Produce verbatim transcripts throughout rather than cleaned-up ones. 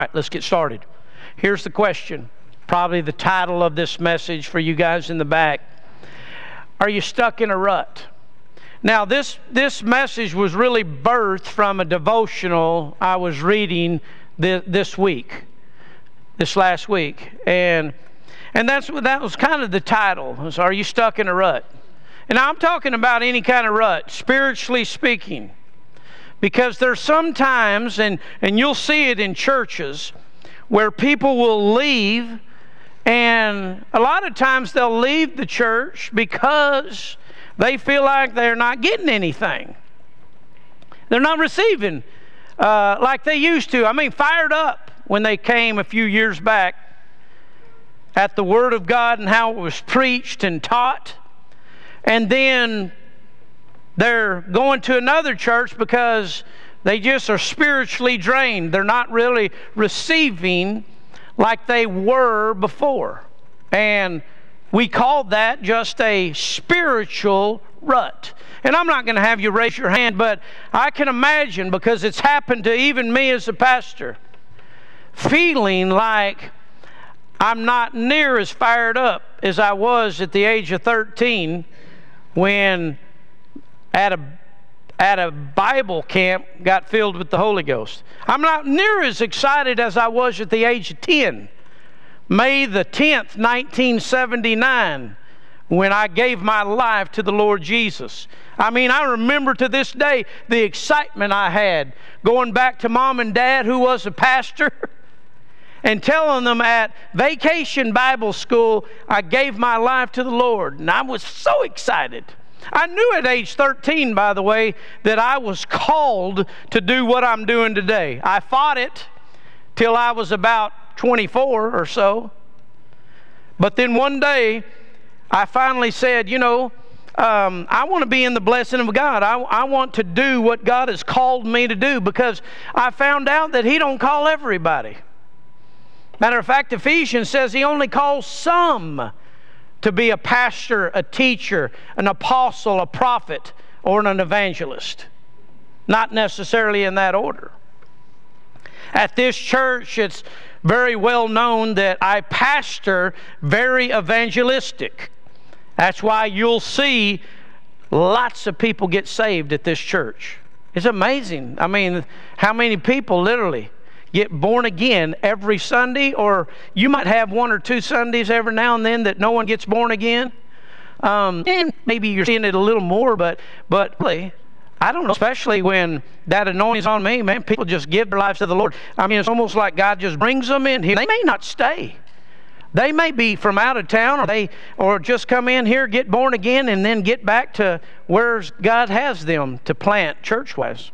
All right, let's get started. Here's the question, probably the title of this message for you guys in the back. Are you stuck in a rut? Now, this, this message was really birthed from a devotional I was reading this, this week, this last week. And and that's that was kind of the title, was, Are you stuck in a rut? And I'm talking about any kind of rut, spiritually speaking. Because there's some times, and, and you'll see it in churches, where people will leave, and a lot of times they'll leave the church because they feel like they're not getting anything. They're not receiving uh, like they used to. I mean, fired up when they came a few years back at the Word of God and how it was preached and taught. And then they're going to another church because they just are spiritually drained. They're not really receiving like they were before. And we call that just a spiritual rut. And I'm not going to have you raise your hand, but I can imagine, because it's happened to even me as a pastor, feeling like I'm not near as fired up as I was at the age of thirteen when at a at a Bible camp got filled with the Holy Ghost. I'm not near as excited as I was at the age of ten. May the tenth, nineteen seventy-nine, when I gave my life to the Lord Jesus. I mean, I remember to this day the excitement I had going back to Mom and Dad, who was a pastor, and telling them at Vacation Bible School, I gave my life to the Lord. And I was so excited. I knew at age thirteen, by the way, that I was called to do what I'm doing today. I fought it till I was about twenty-four or so. But then one day, I finally said, you know, um, I want to be in the blessing of God. I, I want to do what God has called me to do, because I found out that He don't call everybody. Matter of fact, Ephesians says He only calls some to be a pastor, a teacher, an apostle, a prophet, or an evangelist. Not necessarily in that order. At this church, it's very well known that I pastor very evangelistic. That's why you'll see lots of people get saved at this church. It's amazing. I mean, how many people literally get born again every Sunday, or you might have one or two Sundays every now and then that no one gets born again. Um, and maybe you're seeing it a little more, but but really, I don't know, especially when that anointing is on me, man, people just give their lives to the Lord. I mean, it's almost like God just brings them in here. They may not stay. They may be from out of town, or they or just come in here, get born again, and then get back to where God has them to plant church-wise.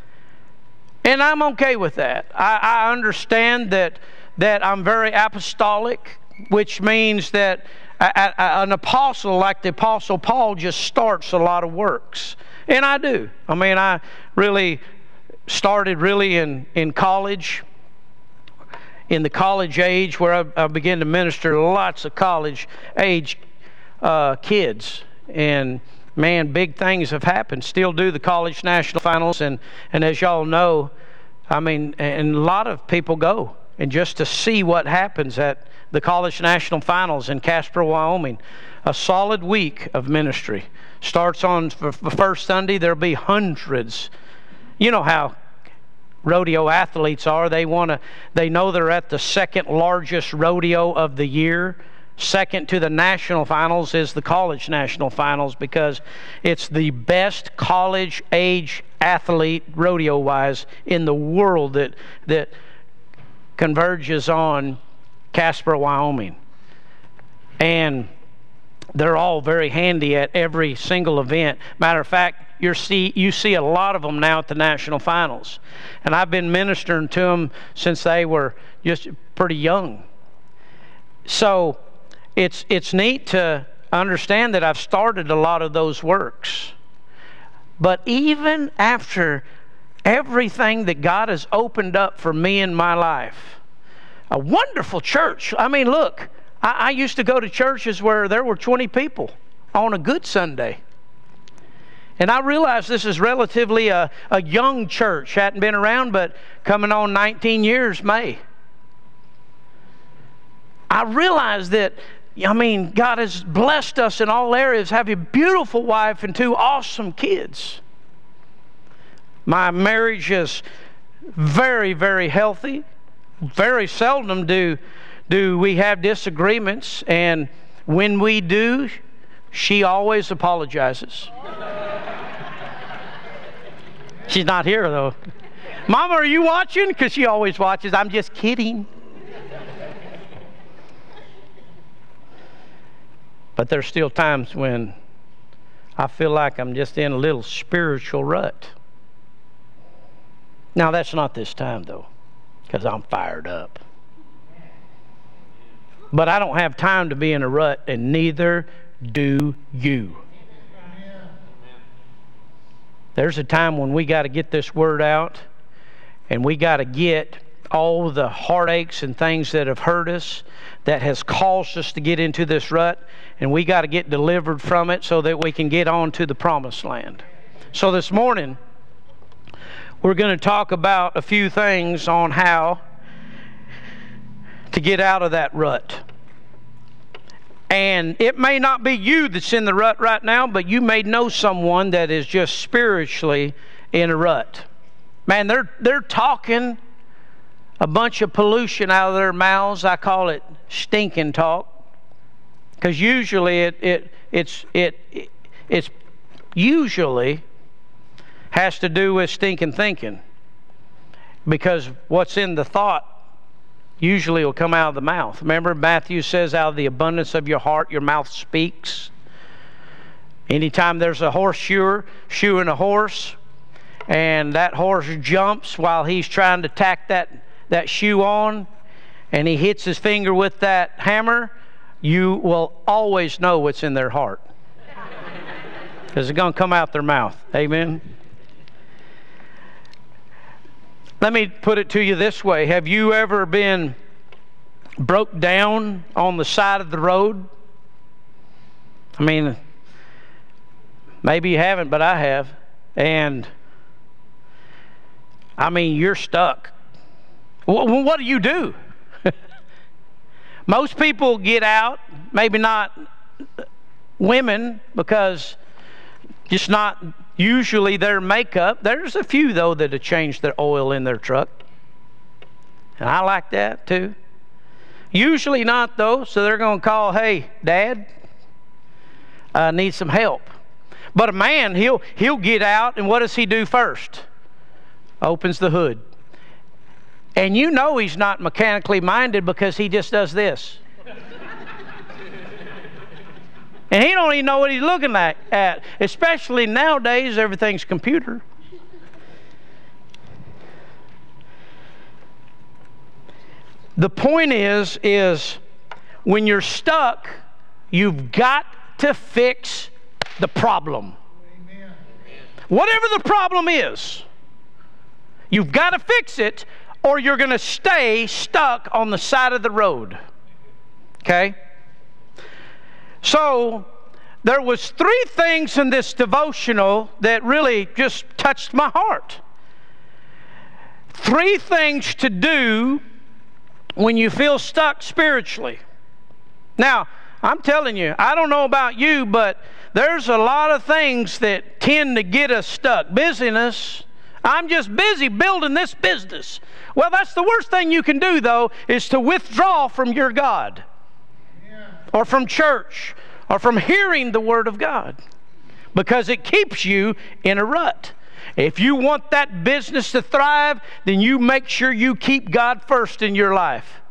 And I'm okay with that. I, I understand that that I'm very apostolic, which means that a, a, an apostle, like the Apostle Paul, just starts a lot of works. And I do. I mean, I really started really in, in college, in the college age, where I, I began to minister to lots of college age uh, kids. And man, big things have happened. Still do the college national finals, and, and as y'all know, I mean, and a lot of people go, and just to see what happens at the college national finals in Casper, Wyoming, a solid week of ministry. Starts on the first Sunday, there'll be hundreds. You know how rodeo athletes are. They want to, they know they're at the second largest rodeo of the year. Second to the national finals is the college national finals, because it's the best college age athlete rodeo-wise in the world that that converges on Casper, Wyoming. And they're all very handy at every single event. Matter of fact, you see you see a lot of them now at the national finals. And I've been ministering to them since they were just pretty young. So It's it's neat to understand that I've started a lot of those works. But even after everything that God has opened up for me in my life, a wonderful church. I mean, look, I, I used to go to churches where there were twenty people on a good Sunday. And I realize this is relatively a, a young church. Hadn't been around, but coming on nineteen years May. I realize that, I mean, God has blessed us in all areas, have a beautiful wife and two awesome kids. My marriage is very, very healthy. Very seldom do, do we have disagreements, and when we do, she always apologizes. She's not here, though. Mama, are you watching? Because she always watches. I'm just kidding. But there's still times when I feel like I'm just in a little spiritual rut. Now, that's not this time, though, because I'm fired up. But I don't have time to be in a rut, and neither do you. There's a time when we got to get this word out, and we got to get all the heartaches and things that have hurt us, that has caused us to get into this rut, and we got to get delivered from it so that we can get on to the promised land. So this morning, we're going to talk about a few things on how to get out of that rut. And it may not be you that's in the rut right now, but you may know someone that is just spiritually in a rut. Man, they're they're talking a bunch of pollution out of their mouths. I call it stinking talk, because usually it it it's it, it it's usually has to do with stinking thinking, because what's in the thought usually will come out of the mouth. Remember, Matthew says, out of the abundance of your heart, your mouth speaks. Anytime there's a horseshoer shoeing a horse, and that horse jumps while he's trying to tack that, that shoe on, and he hits his finger with that hammer, you will always know what's in their heart, because it's going to come out their mouth. Amen? Let me put it to you this way. Have you ever been broke down on the side of the road? I mean, maybe you haven't, but I have. And, I mean, you're stuck. Well, what do you do? Most people get out, maybe not women, because just not usually their makeup. There's a few, though, that have changed their oil in their truck. And I like that, too. Usually not, though, so they're going to call, hey, Dad, I need some help. But a man, he'll, he'll get out, and what does he do first? Opens the hood. And you know he's not mechanically minded, because he just does this. And he don't even know what he's looking at, at. Especially nowadays, everything's computer. The point is, is when you're stuck, you've got to fix the problem. Amen. Whatever the problem is, you've got to fix it, or you're going to stay stuck on the side of the road. Okay? So, there was three things in this devotional that really just touched my heart. Three things to do when you feel stuck spiritually. Now, I'm telling you, I don't know about you, but there's a lot of things that tend to get us stuck. Busyness. I'm just busy building this business. Well, that's the worst thing you can do, though, is to withdraw from your God. Or from church, or from hearing the Word of God, because it keeps you in a rut. If you want that business to thrive, then you make sure you keep God first in your life.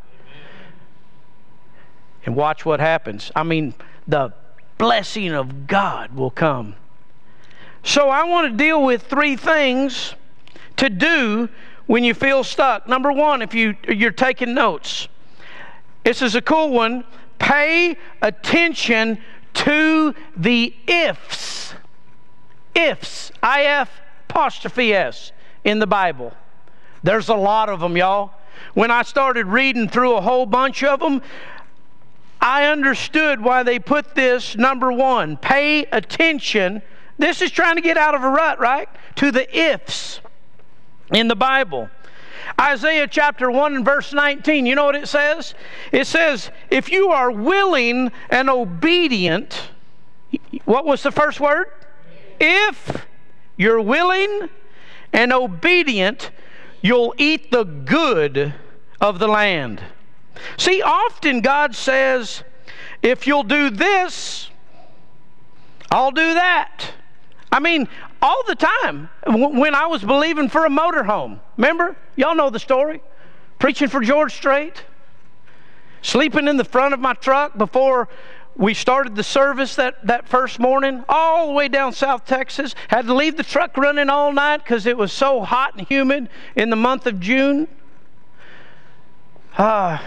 And watch what happens. I mean, the blessing of God will come. So I want to deal with three things to do when you feel stuck. Number one, if you, you're taking notes, this is a cool one. Pay attention to the ifs. Ifs. I F apostrophe S in the Bible. There's a lot of them, y'all. When I started reading through a whole bunch of them, I understood why they put this number one. Pay attention. This is trying to get out of a rut, right? To the ifs in the Bible. Isaiah chapter one and verse nineteen, you know what it says? It says, if you are willing and obedient, what was the first word? If you're willing and obedient, you'll eat the good of the land. See, often God says, if you'll do this, I'll do that. I mean, all the time. When I was believing for a motorhome, remember? Y'all know the story. Preaching for George Strait. Sleeping in the front of my truck before we started the service that, that first morning, all the way down South Texas. Had to leave the truck running all night because it was so hot and humid in the month of June. Ah. Uh,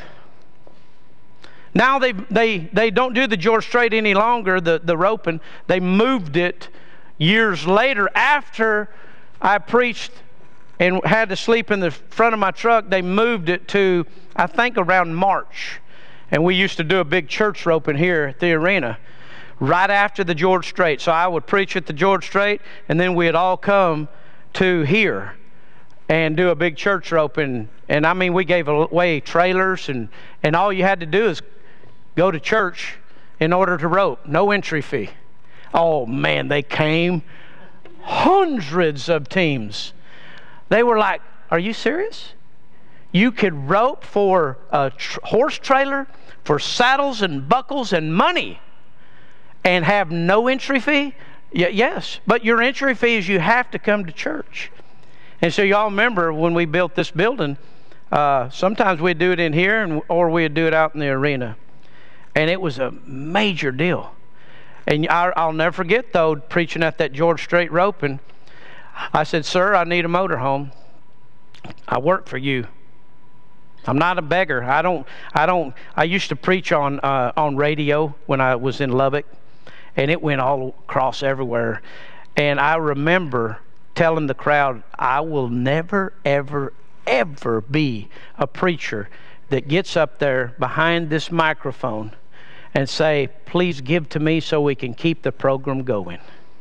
Now they they they don't do the George Strait any longer, the, the roping. They moved it years later after I preached and had to sleep in the front of my truck. They moved it to, I think, around March. And we used to do a big church roping here at the arena right after the George Strait. So I would preach at the George Strait, and then we'd all come to here and do a big church roping. And I mean, we gave away trailers, and, and all you had to do is go to church in order to rope. No entry fee. Oh man, they came. Hundreds of teams. They were like, are you serious? You could rope for a tr- horse trailer, for saddles and buckles and money, and have no entry fee? Y- yes, but your entry fee is you have to come to church. And so y'all remember when we built this building, uh, sometimes we'd do it in here and, or we'd do it out in the arena. And it was a major deal. And I, I'll never forget, though, preaching at that George Strait roping, I said, sir, I need a motorhome. I work for you. I'm not a beggar. I don't, I don't, I used to preach on, uh, on radio when I was in Lubbock, and it went all across everywhere. And I remember telling the crowd, I will never, ever, ever be a preacher that gets up there behind this microphone and say, please give to me so we can keep the program going.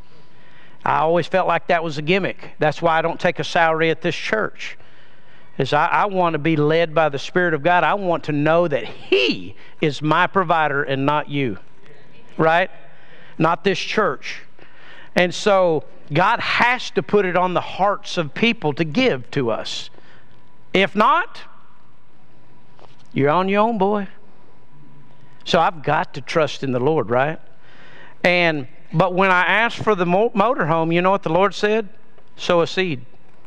I always felt like that was a gimmick. That's why I don't take a salary at this church. Is I, I want to be led by the Spirit of God. I want to know that He is my provider and not you. Right? Not this church. And so God has to put it on the hearts of people to give to us. If not, you're on your own, boy. So I've got to trust in the Lord, right? And but when I asked for the motorhome, you know what the Lord said? Sow a seed.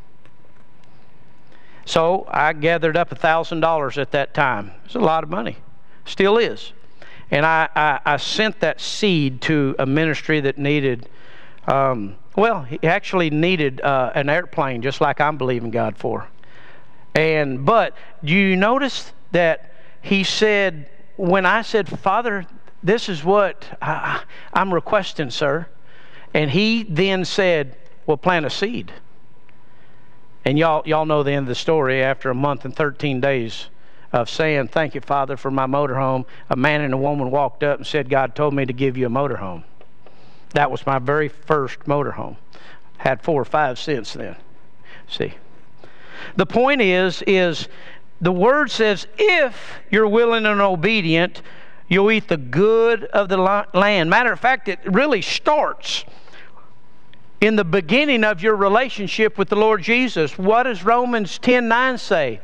So I gathered up a thousand dollars at that time. It's a lot of money, still is. And I, I, I sent that seed to a ministry that needed, um, well, he actually needed uh, an airplane, just like I'm believing God for. And but do you notice that he said, when I said, Father, this is what I, I'm requesting, sir. And he then said, well, plant a seed. And y'all, y'all know the end of the story. After a month and thirteen days of saying, thank you, Father, for my motorhome, a man and a woman walked up and said, God told me to give you a motorhome. That was my very first motorhome. Had four or five since then. See. The point is, is the word says, if you're willing and obedient, you'll eat the good of the land. Matter of fact, it really starts in the beginning of your relationship with the Lord Jesus. What does Romans ten nine say?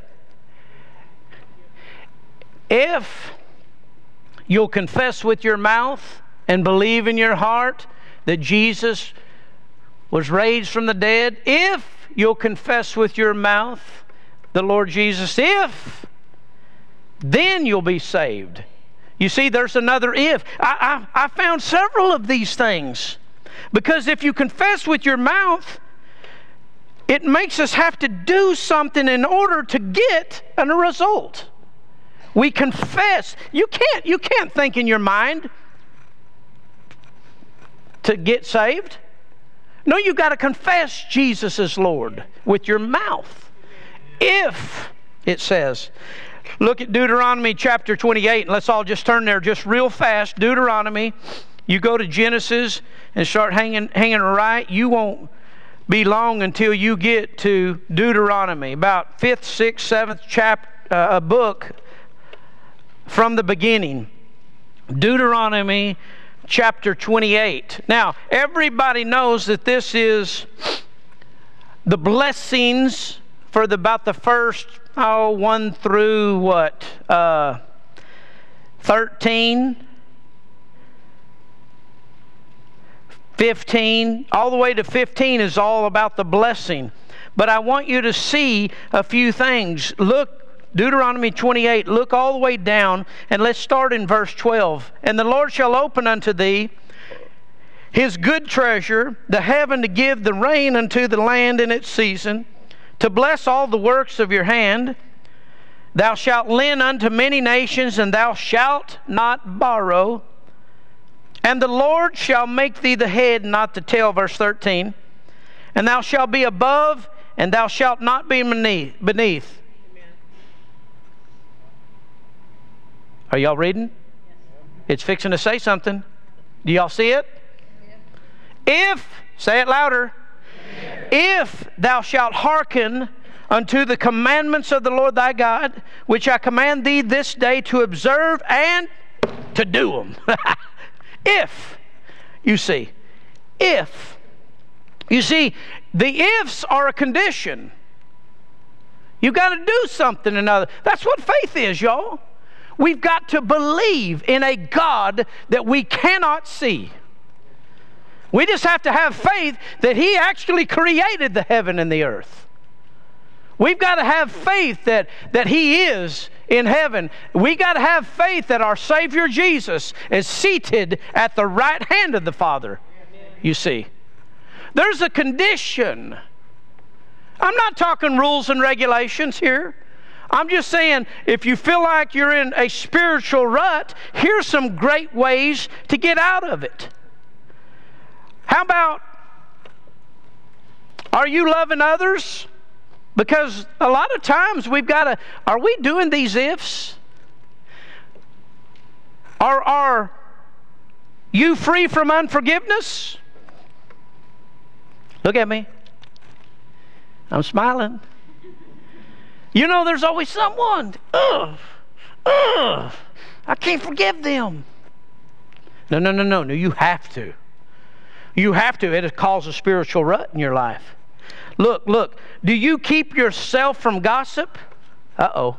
If you'll confess with your mouth and believe in your heart that Jesus was raised from the dead, if you'll confess with your mouth the Lord Jesus, if, then you'll be saved. You see, there's another if. I, I, I found several of these things. Because if you confess with your mouth, it makes us have to do something in order to get a result. We confess. You can't, you can't think in your mind to get saved. No, you've got to confess Jesus as Lord with your mouth. If, it says, look at Deuteronomy chapter twenty-eight, and let's all just turn there just real fast. Deuteronomy, you go to Genesis and start hanging, hanging right, you won't be long until you get to Deuteronomy, about fifth, sixth, seventh chapter, uh, a book from the beginning. Deuteronomy chapter twenty-eight. Now, everybody knows that this is the blessings for the, about the first, oh, one through what? Uh, thirteen. fifteen, all the way to fifteen is all about the blessing. But I want you to see a few things. Look, Deuteronomy twenty-eight, look all the way down, and let's start in verse twelve. And the Lord shall open unto thee His good treasure, the heaven, to give the rain unto the land in its season, to bless all the works of your hand. Thou shalt lend unto many nations, and thou shalt not borrow. And the Lord shall make thee the head, not the tail, verse thirteen. And thou shalt be above, and thou shalt not be beneath. beneath. Amen. Are y'all reading? Yes. It's fixing to say something. Do y'all see it? Yes. If, say it louder, yes. If thou shalt hearken unto the commandments of the Lord thy God, which I command thee this day to observe and to do them. If, you see, if. You see, the ifs are a condition. You've got to do something or another. That's what faith is, y'all. We've got to believe in a God that we cannot see. We just have to have faith that He actually created the heaven and the earth. We've got to have faith that, that He is in heaven. We got to have faith that our Savior Jesus is seated at the right hand of the Father. You see, there's a condition. I'm not talking rules and regulations here. I'm just saying, if you feel like you're in a spiritual rut, here's some great ways to get out of it. How about, are you loving others? Because a lot of times we've got to, are we doing these ifs? Are, are you free from unforgiveness? Look at me. I'm smiling. You know, there's always someone, ugh, ugh, I can't forgive them. No, no, no, no, no, you have to. You have to. It causes a spiritual rut in your life. Look, look, do you keep yourself from gossip? Uh-oh.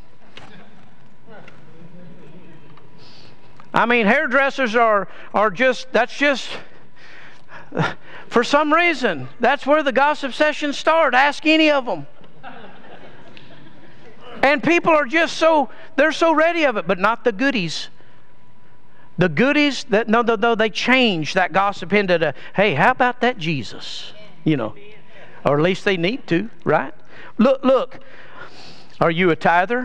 I mean, hairdressers are, are just, that's just, for some reason, that's where the gossip sessions start. Ask any of them. And people are just so, they're so ready of it, but not the goodies. The goodies, that no, no, no, they change that gossip into the, hey, how about that Jesus? You know. Or at least they need to, right? Look, look. Are you a tither?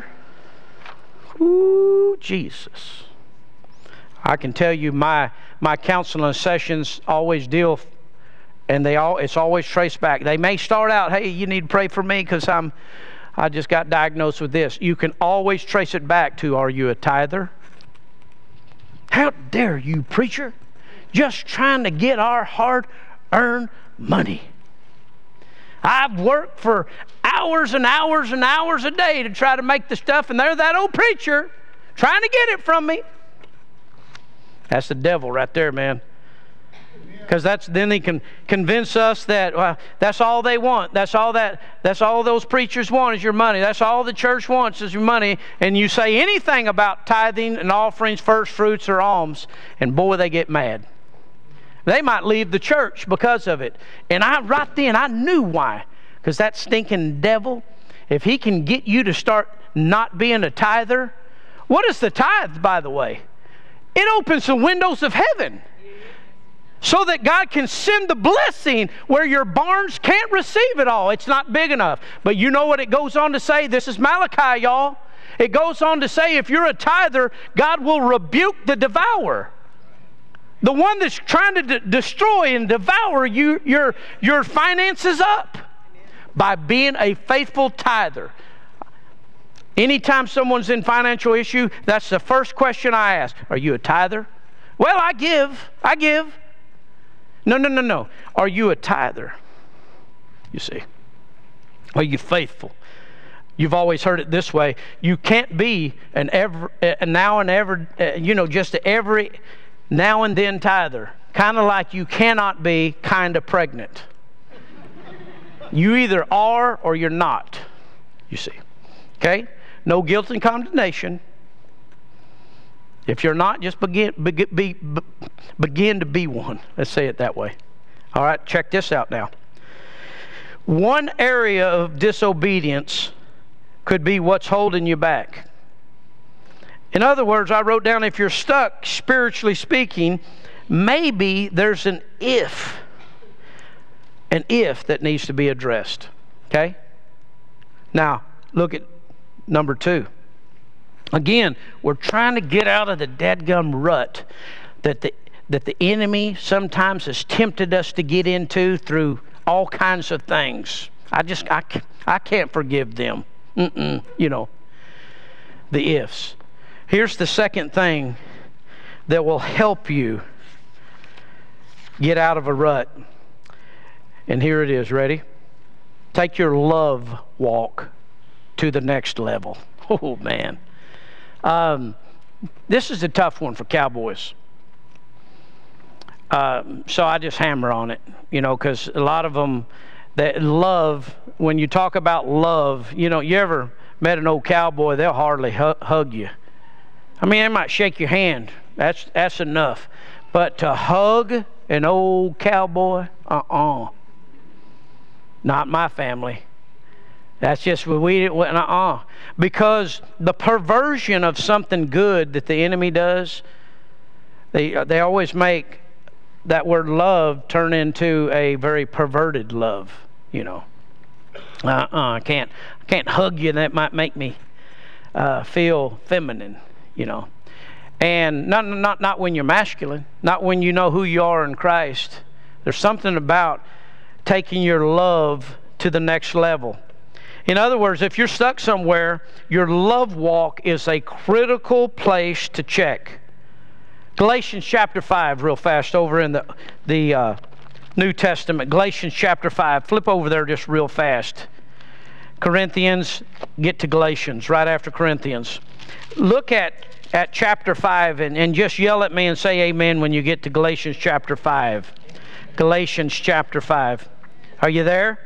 Ooh, Jesus. I can tell you my my counseling sessions always deal, and they all it's always traced back. They may start out, hey, you need to pray for me because I'm I just got diagnosed with this. You can always trace it back to, are you a tither? How dare you, preacher? Just trying to get our hard-earned money. I've worked for hours and hours and hours a day to try to make the stuff, and there's that old preacher trying to get it from me. That's the devil right there, man. Because that's then he can convince us that well, that's all they want. That's all that. That's all those preachers want is your money. That's all the church wants is your money. And you say anything about tithing and offerings, first fruits, or alms, and boy, they get mad. They might leave the church because of it. And I right then I knew why. Because that stinking devil, if he can get you to start not being a tither, what is the tithe, by the way? It opens the windows of heaven so that God can send the blessing where your barns can't receive it all. It's not big enough. But you know what it goes on to say? This is Malachi, y'all. It goes on to say if you're a tither, God will rebuke the devourer. The one that's trying to de- destroy and devour you, your, your finances up by being a faithful tither. Anytime someone's in financial issue, that's the first question I ask. Are you a tither? Well, I give. I give. No, no, no, no. Are you a tither? you see. Are you faithful? You've always heard it this way. You can't be an ever, a now and ever, uh, you know, just every now and then tither. Kind of like you cannot be kind of pregnant. You either are or you're not, you see. Okay? No guilt and condemnation. If you're not, just begin, be, be, begin to be one. Let's say it that way. All right, check this out now. One area of disobedience could be what's holding you back. In other words, I wrote down, if you're stuck, spiritually speaking, maybe there's an if, an if that needs to be addressed. Okay? Now, look at number two. Again, we're trying to get out of the dadgum rut that the that the enemy sometimes has tempted us to get into through all kinds of things. I just, I, I can't forgive them. Mm-mm, you know, the ifs. Here's the second thing that will help you get out of a rut. And here it is. Ready? Take your love walk to the next level. Oh, man. Um, this is a tough one for cowboys. Uh, so I just hammer on it, you know, because a lot of them, that love, when you talk about love, you know, you ever met an old cowboy, they'll hardly hu- hug you. I mean, they might shake your hand. That's that's enough. But to hug an old cowboy, uh-uh. Not my family. That's just what we, uh-uh. Because the perversion of something good that the enemy does, they they always make that word love turn into a very perverted love, you know. Uh-uh, I can't, I can't hug you. That might make me uh, feel feminine, you know. And not, not, not when you're masculine, not when you know who you are in Christ. There's something about taking your love to the next level. In other words, if you're stuck somewhere, your love walk is a critical place to check. Galatians chapter five, real fast, over in the, the uh, New Testament. Galatians chapter five. Flip over there just real fast. Corinthians, get to Galatians right after Corinthians. Look at, at chapter five and, and just yell at me and say amen when you get to Galatians chapter five. Galatians chapter five. Are you there?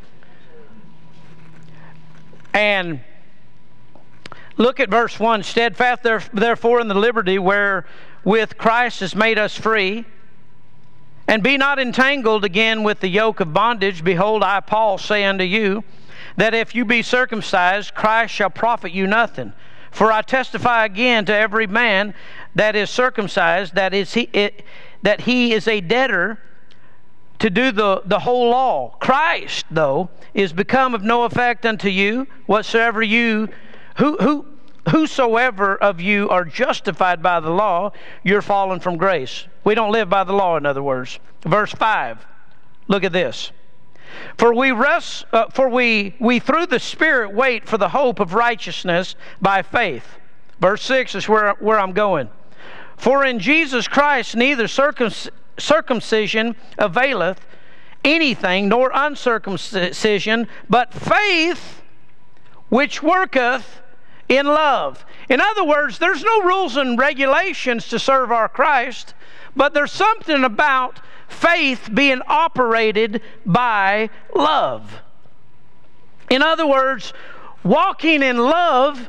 And look at verse one. Steadfast therefore in the liberty wherewith Christ has made us free, and be not entangled again with the yoke of bondage. Behold, I, Paul, say unto you, that if you be circumcised, Christ shall profit you nothing. For I testify again to every man that is circumcised, that is he, it, that he is a debtor to do the, the whole law. Christ, though, is become of no effect unto you, whatsoever you, who, who, whosoever of you are justified by the law, you're fallen from grace. We don't live by the law, in other words. Verse five, look at this. For we rest, uh, for we, we through the Spirit wait for the hope of righteousness by faith. Verse six is where, where I'm going. For in Jesus Christ neither circumcision, circumcision availeth anything, nor uncircumcision, but faith which worketh in love. In other words, there's no rules and regulations to serve our Christ, but there's something about faith being operated by love. In other words, walking in love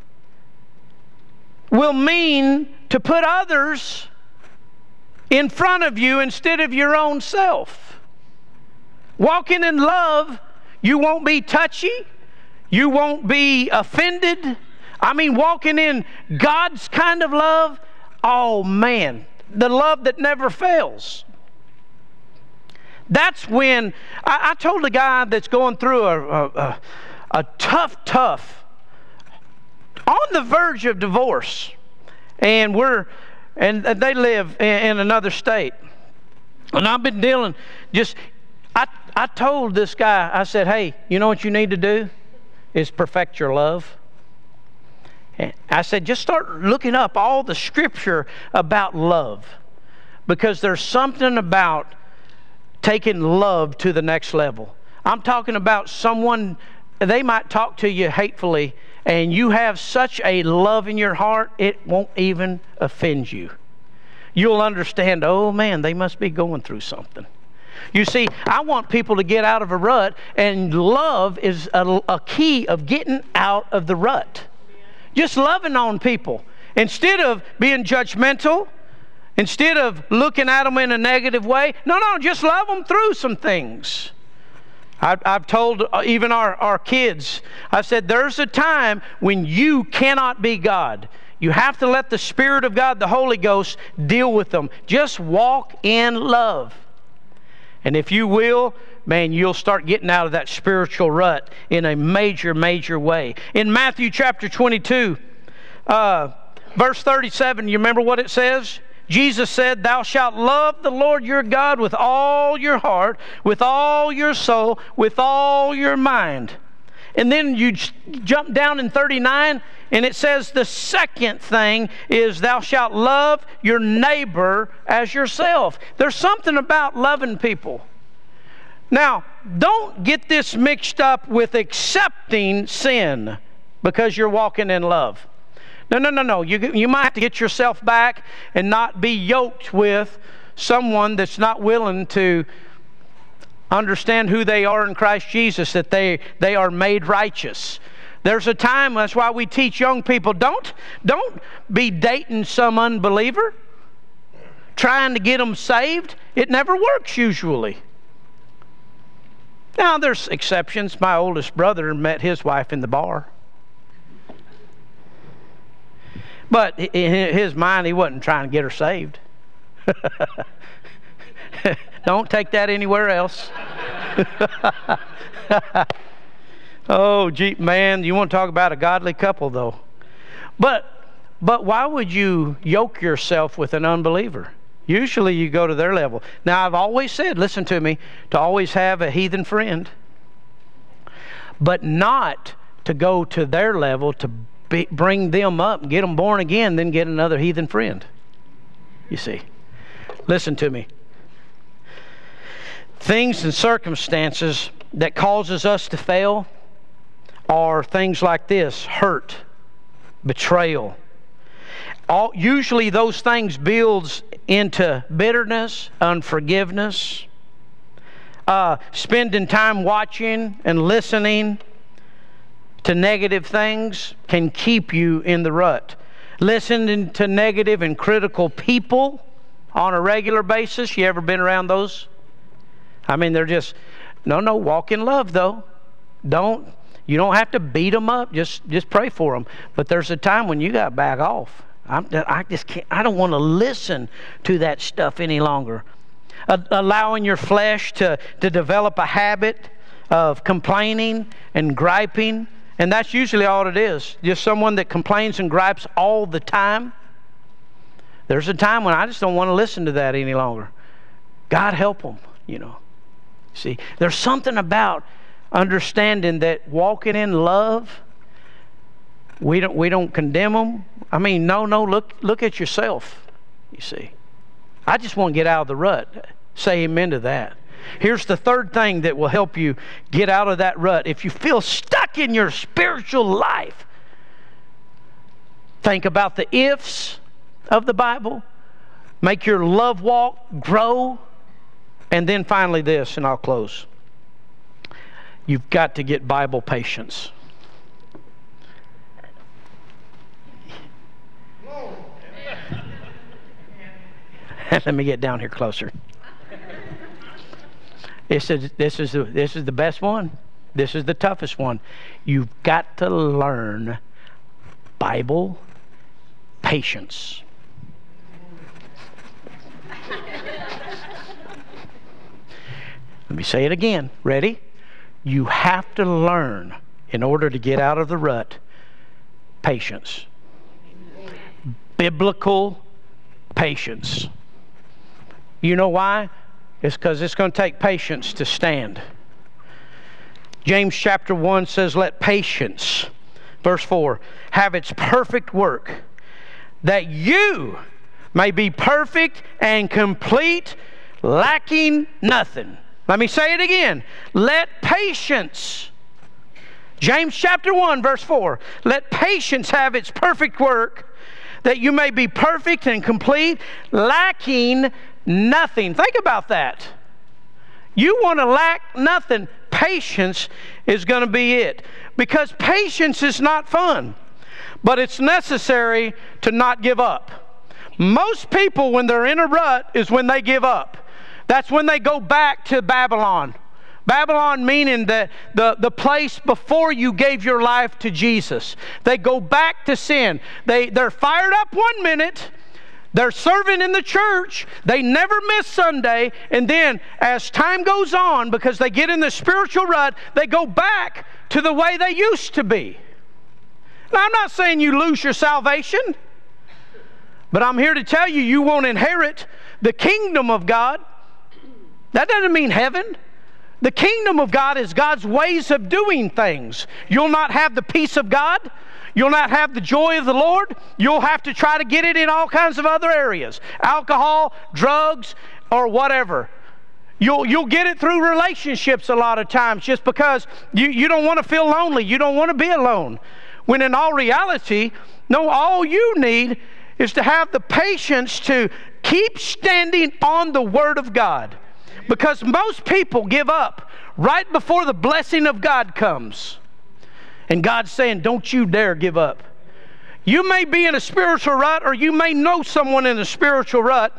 will mean to put others in front of you instead of your own self. Walking in love, you won't be touchy. You won't be offended. I mean, walking in God's kind of love, oh man, the love that never fails. That's when, I, I told a guy that's going through a, a, a, a tough, tough, on the verge of divorce, and we're, and they live in, in another state. And I've been dealing, just, I, I told this guy, I said, hey, you know what you need to do? Is perfect your love. And I said, just start looking up all the scripture about love. Because there's something about taking love to the next level. I'm talking about someone, they might talk to you hatefully, and you have such a love in your heart, it won't even offend you. You'll understand, oh man, they must be going through something. You see, I want people to get out of a rut, and love is a, a key of getting out of the rut. Just loving on people. Instead of being judgmental, instead of looking at them in a negative way, no, no, just love them through some things. I've, I've told even our, our kids, I said, there's a time when you cannot be God. You have to let the Spirit of God, the Holy Ghost, deal with them. Just walk in love. And if you will, man, you'll start getting out of that spiritual rut in a major, major way. In Matthew chapter twenty-two, uh, verse thirty-seven, you remember what it says? Jesus said, thou shalt love the Lord your God with all your heart, with all your soul, with all your mind. And then you jump down in thirty-nine, and it says the second thing is thou shalt love your neighbor as yourself. There's something about loving people. Now, don't get this mixed up with accepting sin because you're walking in love. No, no, no, no. You, you might have to get yourself back and not be yoked with someone that's not willing to understand who they are in Christ Jesus, that they, they are made righteous. There's a time, that's why we teach young people, don't, don't be dating some unbeliever, trying to get them saved. It never works usually. Now, there's exceptions. My oldest brother met his wife in the bar. But in his mind, he wasn't trying to get her saved. Don't take that anywhere else. Oh, gee, man, you want to talk about a godly couple, though. But, but why would you yoke yourself with an unbeliever? Usually you go to their level. Now, I've always said, listen to me, to always have a heathen friend. But not to go to their level to be, bring them up, get them born again, then get another heathen friend. You see. Listen to me. Things and circumstances that causes us to fail are things like this: hurt, betrayal. All, usually those things builds into bitterness, unforgiveness. Uh, spending time watching and listening to negative things can keep you in the rut. Listening to negative and critical people on a regular basis. You ever been around those? I mean, they're just, no, no, walk in love though. Don't, you don't have to beat them up. Just, just pray for them. But there's a time when you got to back off. I'm, I just can't, I don't want to listen to that stuff any longer. Uh, allowing your flesh to, to develop a habit of complaining and griping. And that's usually all it is. Just someone that complains and gripes all the time. There's a time when I just don't want to listen to that any longer. God help them, you know. See, there's something about understanding that walking in love, we don't we don't condemn them. I mean, no, no, look look at yourself, you see. I just want to get out of the rut. Say amen to that. Here's the third thing that will help you get out of that rut. If you feel stuck in your spiritual life, think about the ifs of the Bible. Make your love walk grow. And then finally this, and I'll close. You've got to get Bible patience. Let me get down here closer. This is, this is the, this is the best one. This is the toughest one. You've got to learn Bible patience. Let me say it again. Ready? You have to learn, in order to get out of the rut, patience. Biblical patience. You know why? It's because it's going to take patience to stand. James chapter one says, let patience, verse four, have its perfect work, that you may be perfect and complete, lacking nothing. Let me say it again. Let patience, James chapter one, verse four, let patience have its perfect work, that you may be perfect and complete, lacking nothing. Think about that. You want to lack nothing. Patience is going to be it. Because patience is not fun, but it's necessary to not give up. Most people, when they're in a rut, is when they give up. That's when they go back to Babylon. Babylon meaning the, the, the place before you gave your life to Jesus. They go back to sin. They, they're fired up one minute. They're serving in the church. They never miss Sunday. And then as time goes on, because they get in the spiritual rut, they go back to the way they used to be. Now, I'm not saying you lose your salvation, but I'm here to tell you, you won't inherit the kingdom of God. That doesn't mean heaven. The kingdom of God is God's ways of doing things. You'll not have the peace of God. You'll not have the joy of the Lord. You'll have to try to get it in all kinds of other areas. Alcohol, drugs, or whatever. You'll, you'll get it through relationships a lot of times just because you, you don't want to feel lonely. You don't want to be alone. When in all reality, no, all you need is to have the patience to keep standing on the Word of God. Because most people give up right before the blessing of God comes. And God's saying, don't you dare give up. You may be in a spiritual rut, or you may know someone in a spiritual rut.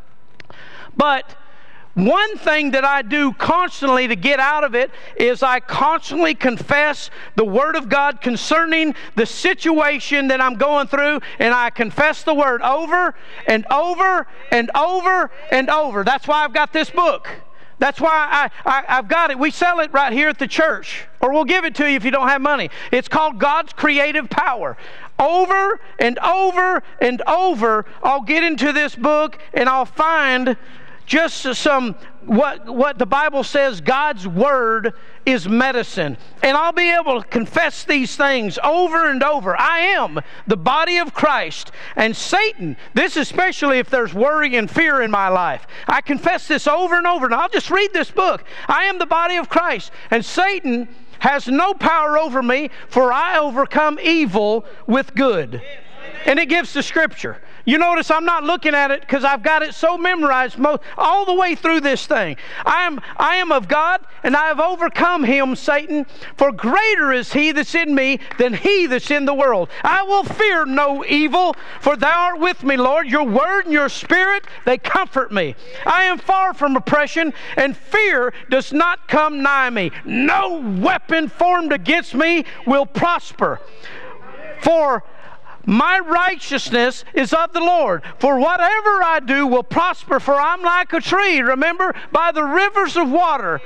But one thing that I do constantly to get out of it is I constantly confess the Word of God concerning the situation that I'm going through, and I confess the Word over and over and over and over. That's why I've got this book. That's why I, I, I've got it. We sell it right here at the church, or we'll give it to you if you don't have money. It's called God's Creative Power. Over and over and over, I'll get into this book and I'll find just some, what, what the Bible says, God's Word is medicine. And I'll be able to confess these things over and over. I am the body of Christ. And Satan, this especially if there's worry and fear in my life, I confess this over and over. And I'll just read this book. I am the body of Christ. And Satan has no power over me, for I overcome evil with good. And it gives the scripture. You notice I'm not looking at it because I've got it so memorized mo- all the way through this thing. I am, I am of God, and I have overcome him, Satan. For greater is he that's in me than he that's in the world. I will fear no evil, for thou art with me, Lord. Your word and your spirit, they comfort me. I am far from oppression, and fear does not come nigh me. No weapon formed against me will prosper. For my righteousness is of the Lord. For whatever I do will prosper, for I'm like a tree, remember, by the rivers of water.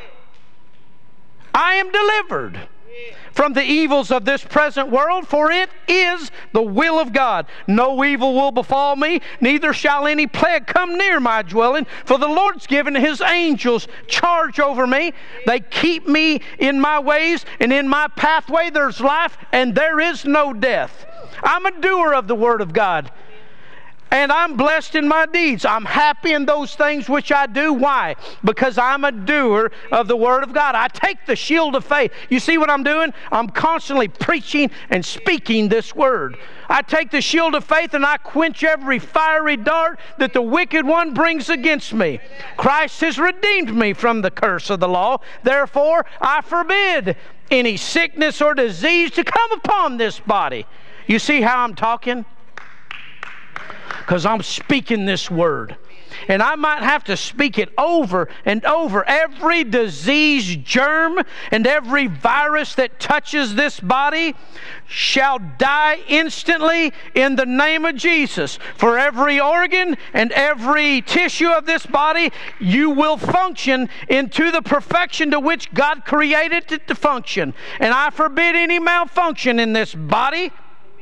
I am delivered from the evils of this present world, for it is the will of God. No evil will befall me, neither shall any plague come near my dwelling, for the Lord's given his angels charge over me. They keep me in my ways, and in my pathway there's life, and there is no death. I'm a doer of the Word of God. And I'm blessed in my deeds. I'm happy in those things which I do. Why? Because I'm a doer of the Word of God. I take the shield of faith. You see what I'm doing? I'm constantly preaching and speaking this Word. I take the shield of faith and I quench every fiery dart that the wicked one brings against me. Christ has redeemed me from the curse of the law. Therefore, I forbid any sickness or disease to come upon this body. You see how I'm talking? Because I'm speaking this word. And I might have to speak it over and over. Every disease, germ, and every virus that touches this body shall die instantly in the name of Jesus. For every organ and every tissue of this body, you will function into the perfection to which God created it to function. And I forbid any malfunction in this body.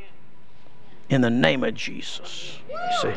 In the name of Jesus. You see?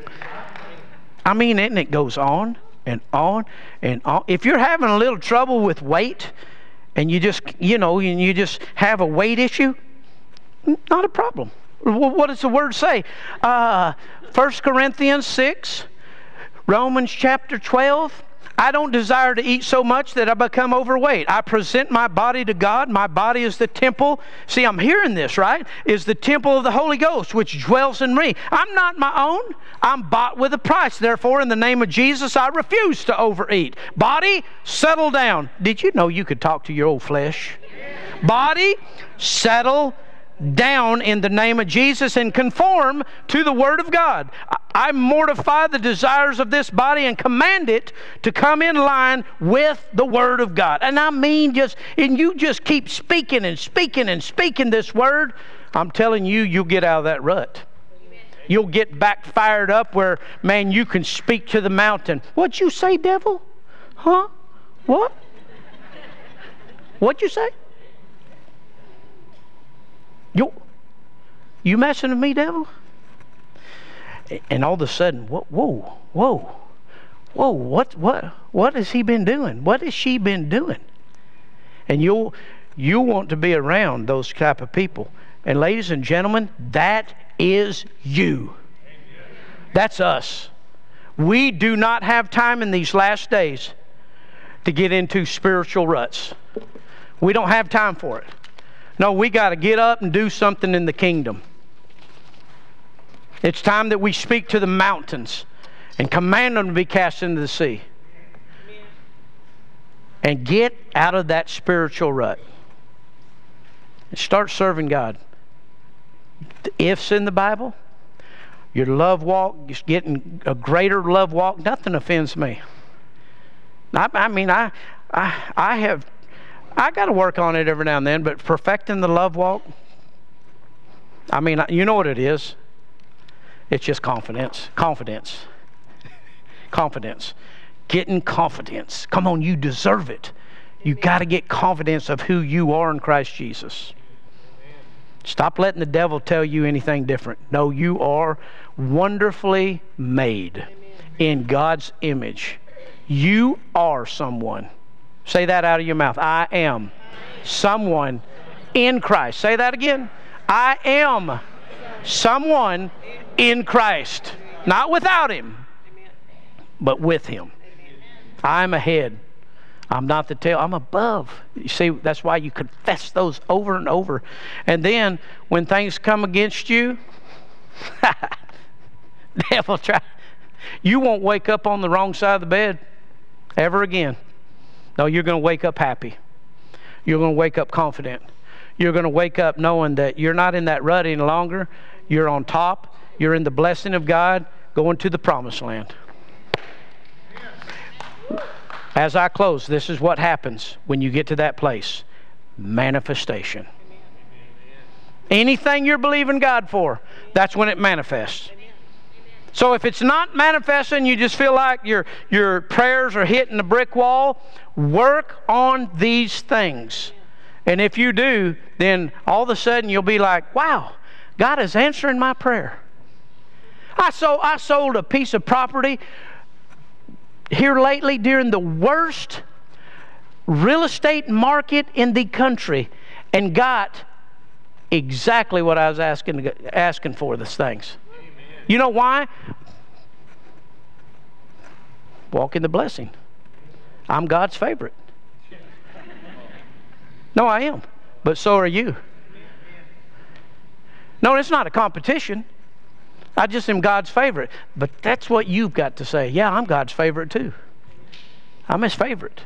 I mean, and it goes on and on and on. If you're having a little trouble with weight, and you just, you know, and you just have a weight issue, not a problem. What does the Word say? Uh, First Corinthians six, Romans chapter twelve, I don't desire to eat so much that I become overweight. I present my body to God. My body is the temple. See, I'm hearing this, right? Is the temple of the Holy Ghost, which dwells in me. I'm not my own. I'm bought with a price. Therefore, in the name of Jesus, I refuse to overeat. Body, settle down. Did you know you could talk to your old flesh? Body, settle down in the name of Jesus and conform to the Word of God. I mortify the desires of this body and command it to come in line with the Word of God. And I mean just, and you just keep speaking and speaking and speaking this Word, I'm telling you, you'll get out of that rut. You'll get back fired up where, man, you can speak to the mountain. What'd you say, devil? Huh? What? What'd you say? You, you messing with me, devil? And all of a sudden, whoa, whoa, whoa, whoa, what, what, what has he been doing? What has she been doing? And you'll, you'll want to be around those type of people. And ladies and gentlemen, that is you. That's us. We do not have time in these last days to get into spiritual ruts. We don't have time for it. No, we got to get up and do something in the kingdom. It's time that we speak to the mountains and command them to be cast into the sea. And get out of that spiritual rut. And start serving God. The ifs in the Bible, your love walk, just getting a greater love walk, nothing offends me. I, I mean, I, I, I have... I got to work on it every now and then, but perfecting the love walk, I mean, you know what it is. It's just confidence. Confidence. Confidence. Getting confidence. Come on, you deserve it. You got to get confidence of who you are in Christ Jesus. Stop letting the devil tell you anything different. No, you are wonderfully made in God's image. You are someone. Say that out of your mouth. I am someone in Christ. Say that again. I am someone in Christ. Not without Him, but with Him. I'm ahead. I'm not the tail. I'm above. You see, that's why you confess those over and over. And then when things come against you, the devil try. You won't wake up on the wrong side of the bed ever again. No, you're going to wake up happy. You're going to wake up confident. You're going to wake up knowing that you're not in that rut any longer. You're on top. You're in the blessing of God, going to the promised land. As I close, this is what happens when you get to that place. Manifestation. Anything you're believing God for, that's when it manifests. So if it's not manifesting, you just feel like your, your prayers are hitting a brick wall, work on these things. And if you do, then all of a sudden you'll be like, wow, God is answering my prayer. I sold, I sold a piece of property here lately during the worst real estate market in the country and got exactly what I was asking, asking for, these things. You know why? Walk in the blessing. I'm God's favorite. No, I am. But so are you. No, it's not a competition. I just am God's favorite. But that's what you've got to say. Yeah, I'm God's favorite too. I'm His favorite.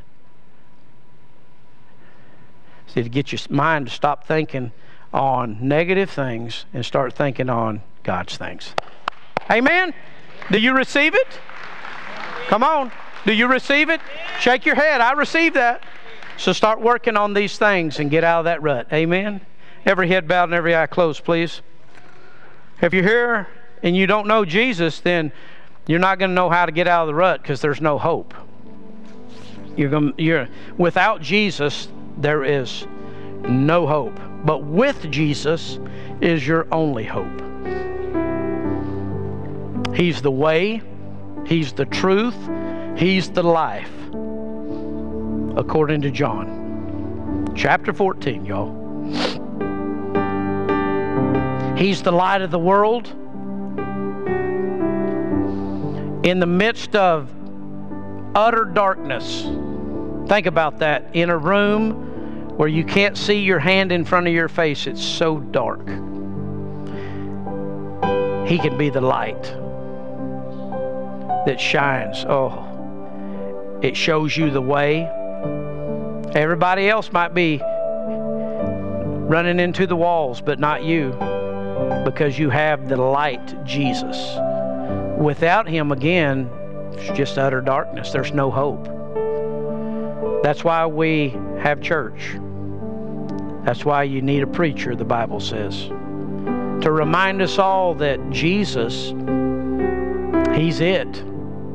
See, to get your mind to stop thinking on negative things and start thinking on God's things. Amen? Do you receive it? Come on. Do you receive it? Shake your head. I receive that. So start working on these things and get out of that rut. Amen? Every head bowed and every eye closed, please. If you're here and you don't know Jesus, then you're not going to know how to get out of the rut because there's no hope. You're going, you're, without Jesus, there is no hope. But with Jesus is your only hope. He's the way, He's the truth, He's the life, according to John. Chapter fourteen, y'all. He's the light of the world. In the midst of utter darkness. Think about that. In a room where you can't see your hand in front of your face, it's so dark. He can be the light that shines. Oh, it shows you the way. Everybody else might be running into the walls, but not you, because you have the light, Jesus. Without Him, again, it's just utter darkness. There's no hope. That's why we have church. That's why you need a preacher, the Bible says, to remind us all that Jesus, He's it.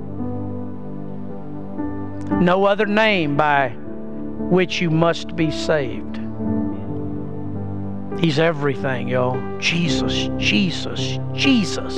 No other name by which you must be saved. He's everything, y'all. Jesus, Jesus, Jesus.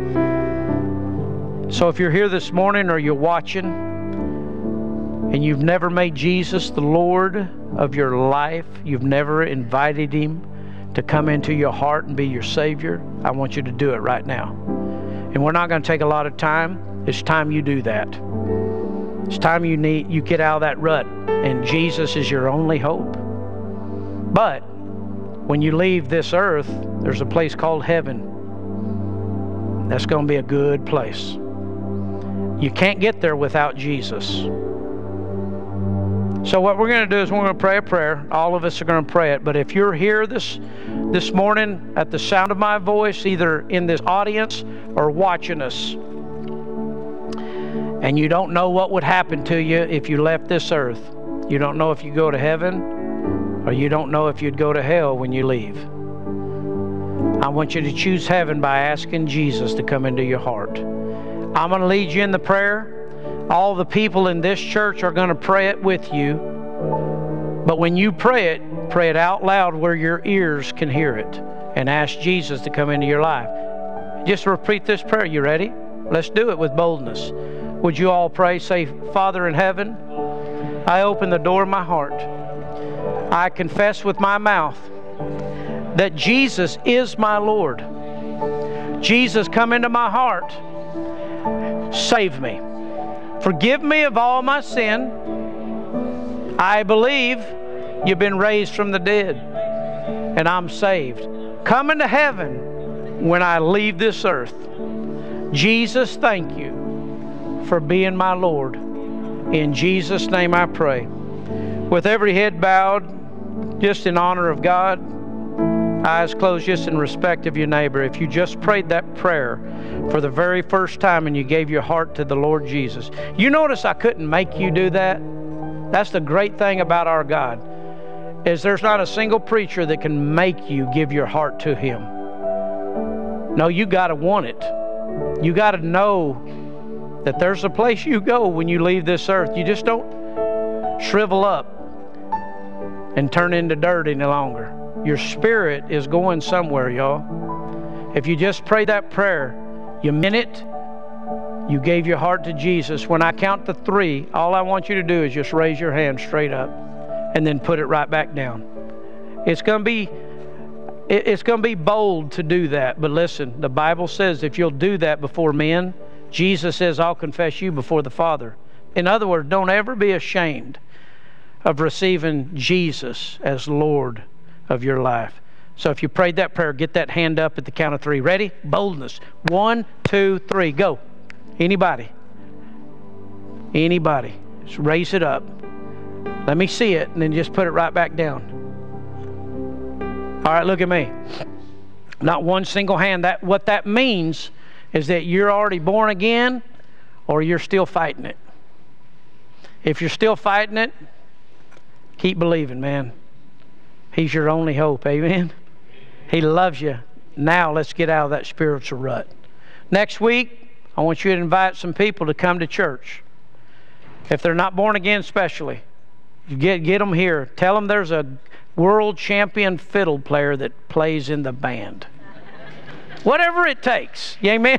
So if you're here this morning or you're watching and you've never made Jesus the Lord of your life, you've never invited Him to come into your heart and be your Savior, I want you to do it right now. And we're not going to take a lot of time. It's time you do that. It's time you need you get out of that rut, and Jesus is your only hope. But when you leave this earth, there's a place called heaven. That's going to be a good place. You can't get there without Jesus. So what we're going to do is we're going to pray a prayer. All of us are going to pray it. But if you're here this this morning at the sound of my voice, either in this audience or watching us, and you don't know what would happen to you if you left this earth, you don't know if you go to heaven, or you don't know if you'd go to hell when you leave, I want you to choose heaven by asking Jesus to come into your heart. I'm going to lead you in the prayer. All the people in this church are going to pray it with you. But when you pray it, pray it out loud where your ears can hear it, and ask Jesus to come into your life. Just repeat this prayer. You ready? Let's do it with boldness. Would you all pray? Say, Father in heaven, I open the door of my heart. I confess with my mouth that Jesus is my Lord. Jesus, come into my heart. Save me. Forgive me of all my sin. I believe you've been raised from the dead, and I'm saved. Come into heaven when I leave this earth. Jesus, thank you for being my Lord. In Jesus' name I pray. With every head bowed, just in honor of God, eyes closed, just in respect of your neighbor. If you just prayed that prayer for the very first time and you gave your heart to the Lord Jesus, you notice I couldn't make you do that. That's the great thing about our God, is there's not a single preacher that can make you give your heart to Him. No, you got to want it. You got to know that there's a place you go when you leave this earth. You just don't shrivel up and turn into dirt any longer. Your spirit is going somewhere, y'all. If you just pray that prayer, you meant it, you gave your heart to Jesus. When I count to three, all I want you to do is just raise your hand straight up and then put it right back down. It's going to be it's going to be bold to do that, but listen, the Bible says if you'll do that before men, Jesus says, I'll confess you before the Father. In other words, don't ever be ashamed of receiving Jesus as Lord of your life. So if you prayed that prayer, get that hand up at the count of three. Ready? Boldness. One, two, three. Go. Anybody? Anybody? Just raise it up. Let me see it, and then just put it right back down. All right, look at me. Not one single hand. That what that means is that you're already born again, or you're still fighting it. If you're still fighting it, keep believing, man. He's your only hope. Amen. He loves you. Now let's get out of that spiritual rut. Next week, I want you to invite some people to come to church. If they're not born again especially, get, get them here. Tell them there's a world champion fiddle player that plays in the band. Whatever it takes. Amen.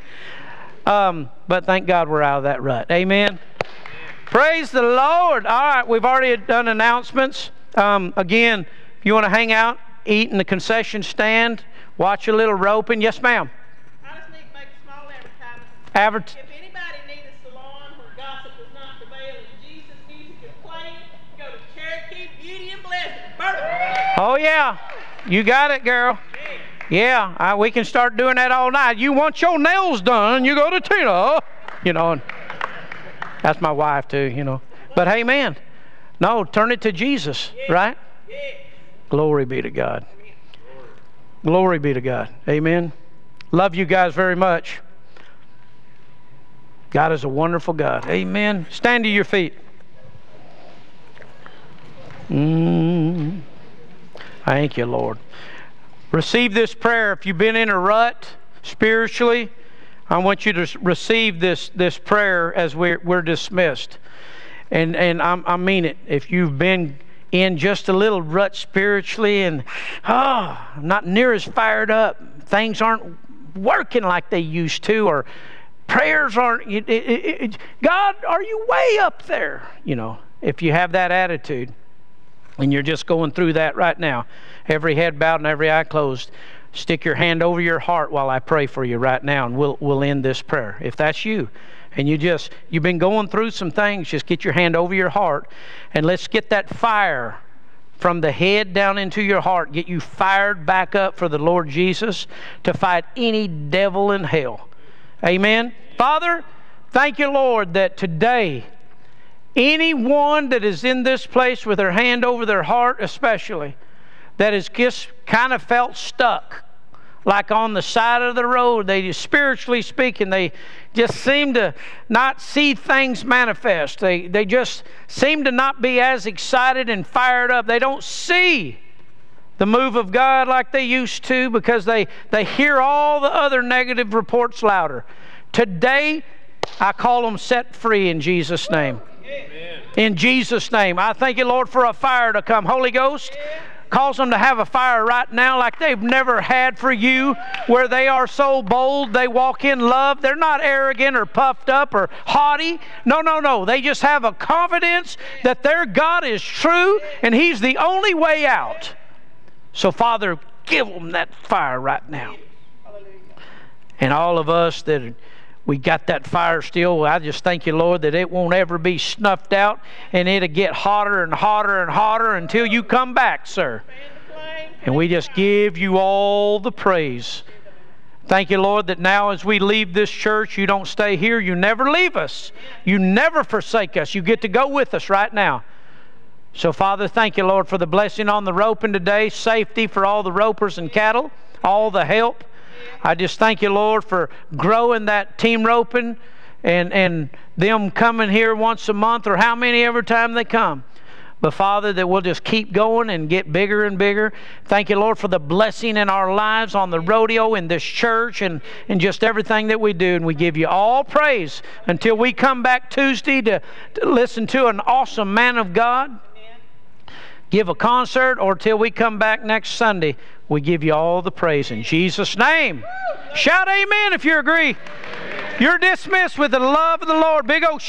um, but thank God we're out of that rut. Amen. Praise the Lord. All right, we've already done announcements. Um, again, if you want to hang out, eat in the concession stand, watch a little roping. Yes, ma'am. I just need to make a small advertisement. Advert- if anybody needs a salon where gossip does not Oh, yeah. You got it, girl. Yeah, I, we can start doing that all night. You want your nails done, you go to Tina. You know, and that's my wife too, you know. But hey, man, no, turn it to Jesus, right? Glory be to God. Glory be to God. Amen. Love you guys very much. God is a wonderful God. Amen. Stand to your feet. Mm. Thank you, Lord. Receive this prayer. If you've been in a rut spiritually, I want you to receive this this prayer as we're, we're dismissed. And and I'm, I mean it. If you've been in just a little rut spiritually and oh, not near as fired up, things aren't working like they used to, or prayers aren't, it, it, it, God, are you way up there? You know, if you have that attitude and you're just going through that right now, every head bowed and every eye closed, stick your hand over your heart while I pray for you right now, and we'll we'll end this prayer. If that's you, and you just you've been going through some things, just get your hand over your heart, and let's get that fire from the head down into your heart. Get you fired back up for the Lord Jesus to fight any devil in hell. Amen. Father, thank you, Lord, that today anyone that is in this place with their hand over their heart, especially, that has just kind of felt stuck, like on the side of the road. They, spiritually speaking, they just seem to not see things manifest. They, they just seem to not be as excited and fired up. They don't see the move of God like they used to because they, they hear all the other negative reports louder. Today, I call them set free in Jesus' name. Amen. In Jesus' name. I thank you, Lord, for a fire to come. Holy Ghost, cause them to have a fire right now like they've never had for you, where they are so bold, they walk in love. They're not arrogant or puffed up or haughty. No, no, no. They just have a confidence that their God is true and He's the only way out. So, Father, give them that fire right now. And all of us that we got that fire still, I just thank you, Lord, that it won't ever be snuffed out, and it'll get hotter and hotter and hotter until you come back, sir. And we just give you all the praise. Thank you, Lord, that now as we leave this church, you don't stay here. You never leave us. You never forsake us. You get to go with us right now. So, Father, thank you, Lord, for the blessing on the roping today, safety for all the ropers and cattle, all the help. I just thank you, Lord, for growing that team roping and, and them coming here once a month, or how many every time they come. But, Father, that we'll just keep going and get bigger and bigger. Thank you, Lord, for the blessing in our lives on the rodeo, in this church, and, and just everything that we do. And we give you all praise until we come back Tuesday to, to listen to an awesome man of God, give a concert, or till we come back next Sunday. We give you all the praise in Jesus' name. Shout amen if you agree. You're dismissed with the love of the Lord. Big old